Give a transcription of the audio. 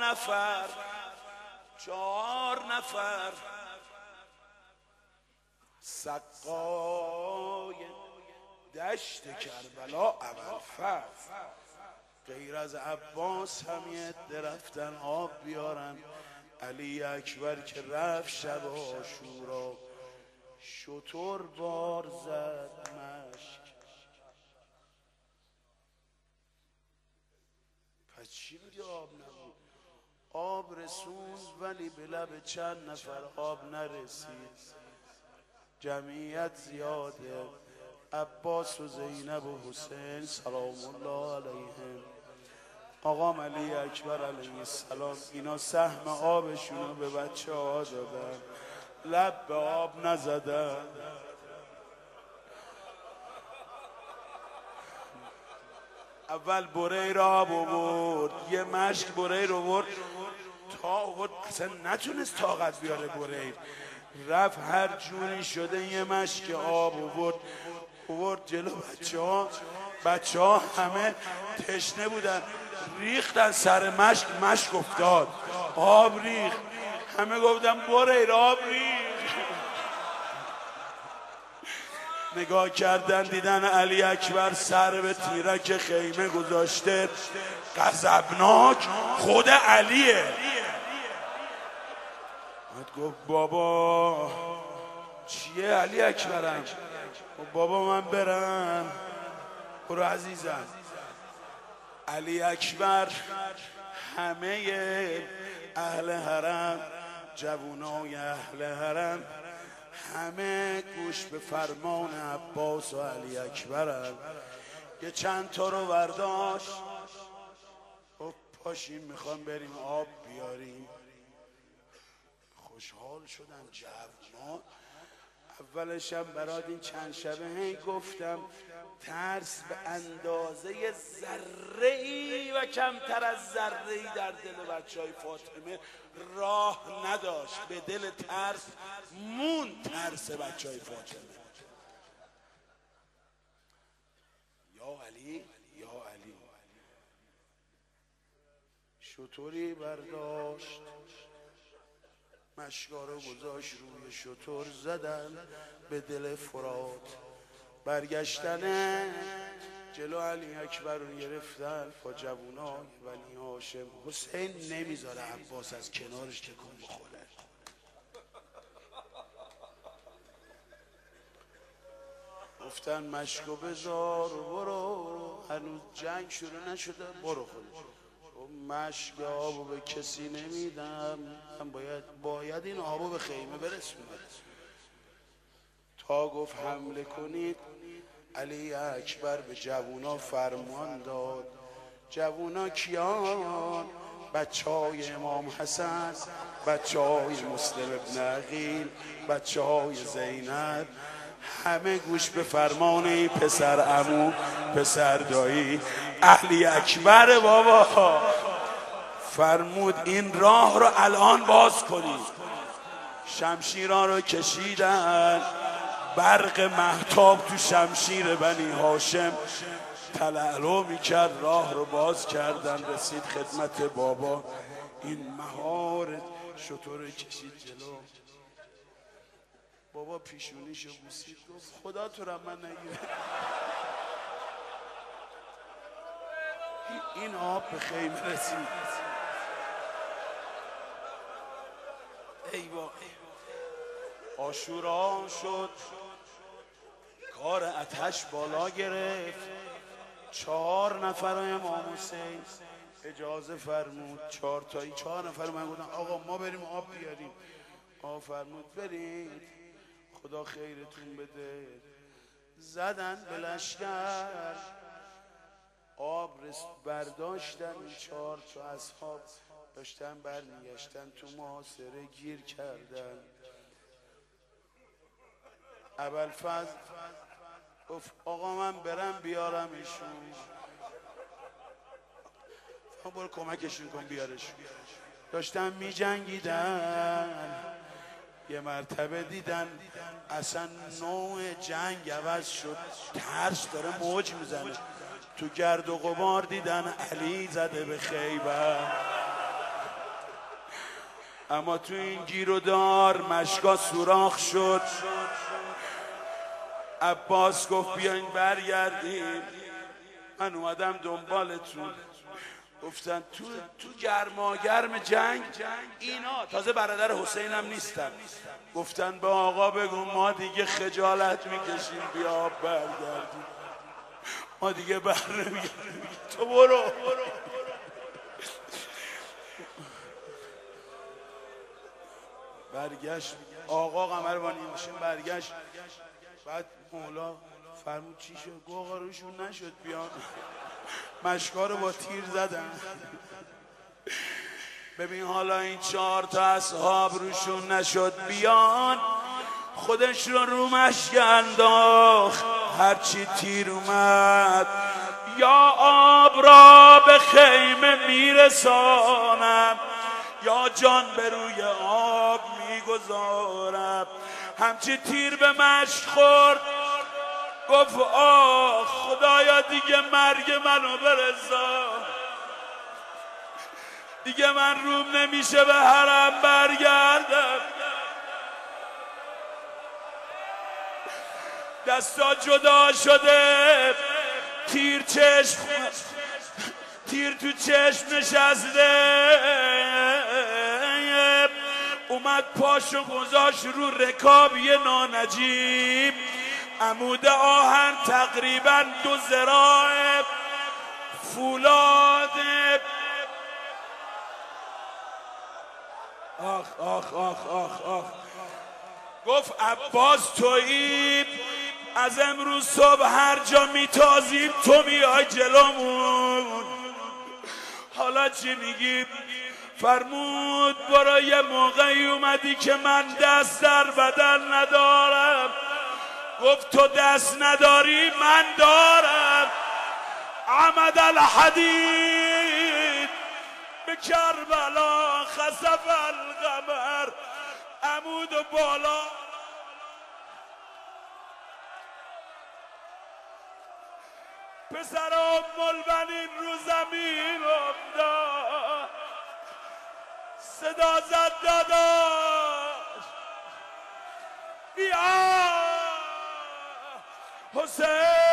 4 نفر سقای دشت کربلا ابوالفضل غیر از عباس هم یه عده رفتن آب بیارن. علی اکبر که رفت شب عاشورا شتر بار زد مشک. پس چی میگه آب نبود؟ آب رسوند ولی به لب چند نفر آب نرسید. جمعیت زیاده، عباس و زینب و حسین سلام الله علیهم، آقام علی اکبر علیه السلام، اینا سهم آبشونو به بچه ها دادن، لب به آب نزدن. اول بریر آب آورد، یه مشک بریر آورد تا آورد اصلا نتونست طاقت بیاره بریر، رفت هر جوری شده یه مشک آب آورد جلو بچه ها همه تشنه بودن، ریختن سر مشک افتاد، آب ریخت، همه گفتن بریر آب ریخت. نگاه کردن دیدن علی اکبر سر به تیرک خیمه گذاشته، غضبناک خود علیه. گفت بابا چیه علی اکبرم؟ بابا من برم. برو عزیزم. علی اکبر همه اهل حرم، جوانای اهل حرم همه گوش به فرمان عباس و علی اکبرن. یه چند تا رو برداشت، پاشیم میخوام بریم آب بیاریم. خوشحال شدن جوونا. اولش هم برات این چند شبه هی گفتم ترس به اندازه ذره‌ای و کمتر از ذره‌ای در دل بچهای فاطمه راه نداشت. به دل ترس مون ترس بچهای فاطمه. یا علی یا علی. شطوری برداشت، مشکا رو گذاشت روی شتر، زدن به دل فرات. برگشتنه جلو علی اکبر رو گرفتن با جوونای بنی هاشم. حسین نمیذاره عباس از کنارش تکون بخوره. گفتن مشکو بذار برو، هنوز جنگ شروع نشده، برو خودش. مشک آبو به کسی نمیدم، من باید این آبو به خیمه برسونم. تا گفت حمله کنید علی اکبر به جوونا فرمان داد. جوونا کیان؟ بچه های امام حسن، بچه های مسلم ابن عقیل، بچه های زینب، همه گوش به فرمان این پسر عمو، پسر دایی علی اکبر. بابا فرمود این راه رو الان باز کنید. شمشیرها رو کشیدن، برق مهتاب تو شمشیر بنی هاشم تلالو میکرد، راه رو باز کردن. رسید خدمت بابا، این مهار شطور کشید جلو. بابا پیشونیشو بوسید، گفت خدا تو را من نگیره. این آب به خیمه رسید. ای بابا عاشورا شد، کار آتش بالا گرفت. 4 نفر امام حسین اجازه فرمود، 4 تایی 4 نفر من گفتن آقا ما بریم آب بیاریم. آقا فرمود برید خدا خیرتون بده. زدن به لشکر، آب برداشتن. این 4 تا اصحاب داشتن برمیگشتن، تو محاصره گیر کردن. ابوالفضل گفت آقا من برم بیارم ایشون. برو کمکشون کن بیارشون. داشتن می جنگیدن، یه مرتبه دیدن اصلا نوع جنگ عوض شد، ترس داره موج میزنه. تو گرد و غبار دیدن علی زده به خیبر. اما تو این گیر و دار مشکا سوراخ شد. عباس گفت بیاین برگردیم. من اومدم دنبالتون. گفتن تو گرماگرم جنگ اینا، تازه برادر حسینم نیستن، گفتن به آقا بگو ما دیگه خجالت میکشیم بیا برگردیم، ما دیگه برنمیگردیم، تو برو. برگشت آقا قمروانی میشیم، برگشت. بعد مولا فرمود چی شد؟ گو آقا روشون نشد بیان، مشکا رو با تیر زدن. ببین حالا این 4 تا اصحاب روشون نشد بیان، خودش رو مشک انداخت، هرچی تیر اومد یا آب را به خیمه میرسانم یا جان به روی آب میگذارم. همچی تیر به مشک خورد، گفت آه خدایا دیگه مرگ منو برسان، دیگه من روم نمیشه به حرم برگردم. دستا جدا شده، تیر تو چشم نشسته، اومد پاشو گذاشت رو رکابی نانجیب، عمود آهن تقریبا 2 ذراع فولاد. آخ آخ آخ آخ آخ. گفت عباس تویی، از امروز صبح هر جا میتازیم تو میای جلومون، حالا چی میگی؟ فرمود برای یه موقعی اومدی که من دست در بدن ندارم، گفت تو دست نداری من دارم. عمد الحدید به کربلا خسف القمر، عمود و بالا پسر ام البنین رو زمین افتاد، صدا زد داداش یا حسین.